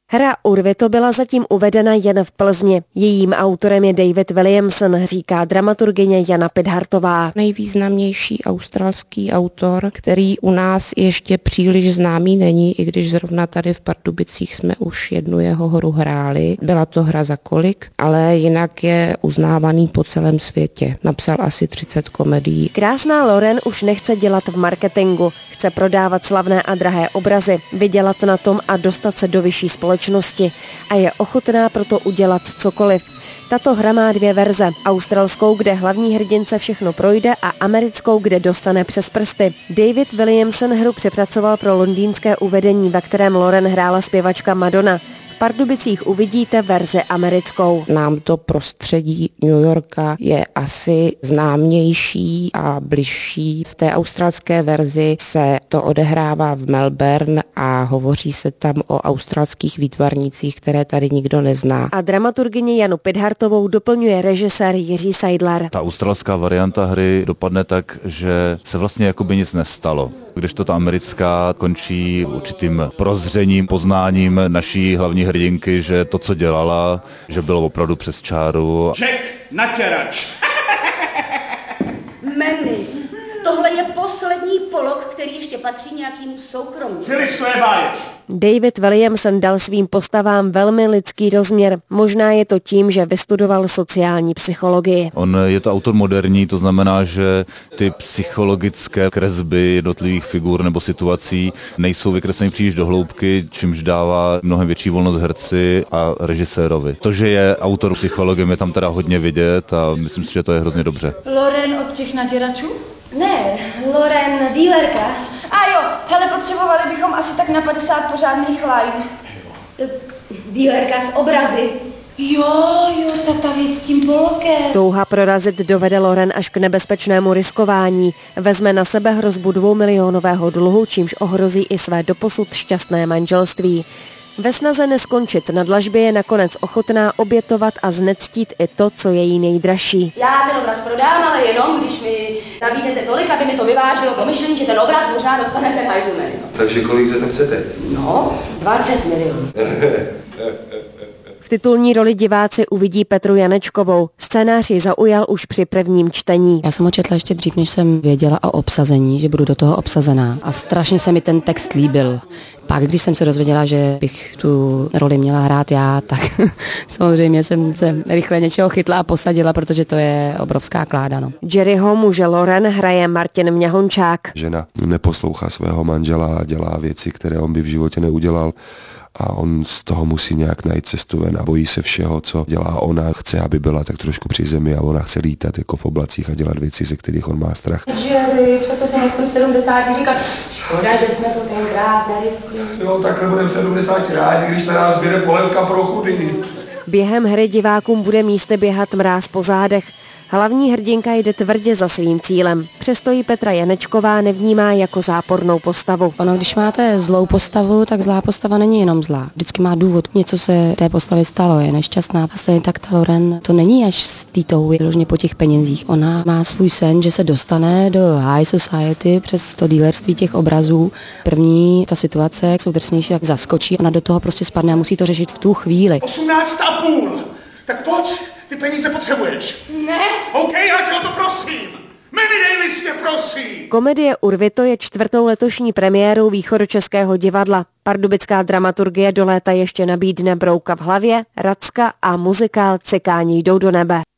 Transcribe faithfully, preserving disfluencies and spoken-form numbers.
Hra Urvito byla zatím uvedena jen v Plzni. Jejím autorem je David Williamson, říká dramaturgyně Jana Pidhartová. Nejvýznamnější australský autor, který u nás ještě příliš známý není, i když zrovna tady v Pardubicích jsme už jednu jeho hru hráli. Byla to Hra za kolik, ale jinak je uznávaný po celém světě. Napsal asi třicet komedií. Krásná Lauren už nechce dělat v marketingu. Chce prodávat slavné a drahé obrazy, vydělat na tom a dostat se do vyšší společnosti. A je ochotná proto udělat cokoliv. Tato hra má dvě verze. Australskou, kde hlavní hrdince všechno projde, a americkou, kde dostane přes prsty. David Williamson hru přepracoval pro londýnské uvedení, ve kterém Lauren hrála zpěvačka Madonna. V Pardubicích uvidíte verzi americkou. Nám to prostředí New Yorka je asi známější a bližší. V té australské verzi se to odehrává v Melbourne a hovoří se tam o australských výtvarnících, které tady nikdo nezná. A dramaturgyni Janu Pidhartovou doplňuje režisér Jiří Seidler. Ta australská varianta hry dopadne tak, že se vlastně jakoby nic nestalo. Když to ta americká končí určitým prozřením, poznáním naší hlavní hrdinky, že to, co dělala, že bylo opravdu přes čáru. Jack Natěrač. Manny, tohle je poslední polog, který ještě patří nějakému soukromu. Phyllis, to je báječ. David Williamson dal svým postavám velmi lidský rozměr. Možná je to tím, že vystudoval sociální psychologii. On je to autor moderní, to znamená, že ty psychologické kresby jednotlivých figur nebo situací nejsou vykresleny příliš do hloubky, čímž dává mnohem větší volnost herci a režisérovi. To, že je autor psychologie, je tam teda hodně vidět a myslím si, že to je hrozně dobře. Lauren od těch naděračů? Ne, Lauren, dílerka. A jo, hele, potřebovali bychom asi tak na padesát pořádných line. Dílerka z obrazy. Jo, jo, tata víc tím polokem. Touha prorazit dovede Lauren až k nebezpečnému riskování. Vezme na sebe hrozbu dvoumilionového dluhu, čímž ohrozí i své doposud šťastné manželství. Ve snaze neskončit na dlažbě je nakonec ochotná obětovat a znectít i to, co je jí nejdražší. Já ten obraz prodám, ale jenom, když mi nabídnete tolik, aby mi to vyvážilo pomyšlení, že ten obraz možná dostanete hajzumen. Takže kolik za to chcete? No, dvacet milionů. V titulní roli diváci uvidí Petru Janečkovou. Scénář ji zaujal už při prvním čtení. Já jsem ho četla ještě dřív, než jsem věděla o obsazení, že budu do toho obsazená. A strašně se mi ten text líbil. Pak, když jsem se dozvěděla, že bych tu roli měla hrát já, tak samozřejmě jsem se rychle něčeho chytla a posadila, protože to je obrovská kláda. No. Jerryho muže Lauren hraje Martin Mňahončák. Žena neposlouchá svého manžela a dělá věci, které on by v životě neudělal. A on z toho musí nějak najít cestu ven a bojí se všeho, co dělá ona. Chce, aby byla tak trošku při zemi a ona chce lítat jako v oblacích a dělat věci, ze kterých on má strach. Jerry, přece se nechci v sedmdesáti říkat, škoda, že jsme to tenkrát neriskli. Jo, takhle budeme v sedmdesáti rádi, když na nás běde polévka pro chudiny. Během hry divákům bude místy běhat mráz po zádech. Hlavní hrdinka jde tvrdě za svým cílem. Přesto ji Petra Janečková nevnímá jako zápornou postavu. Ono, když máte zlou postavu, tak zlá postava není jenom zlá. Vždycky má důvod. Něco se té postavě stalo, je nešťastná. A stejně tak ta Lauren, to není až z té touhy vyloženě po těch penězích. Ona má svůj sen, že se dostane do high society přes to dealerství těch obrazů. První ta situace, jak jsou drsnější, jak zaskočí. Ona do toho prostě spadne a musí to řešit v tu chvíli. osmnáct a půl. Tak pojď, ty peníze potřebuješ. Ne. OK, já tě o to prosím. Manny Davis je prosím. Komedie Urvito je čtvrtou letošní premiérou Východočeského divadla. Pardubická dramaturgie do léta ještě nabídne Brouka v hlavě, Racka a muzikál Cikání jdou do nebe.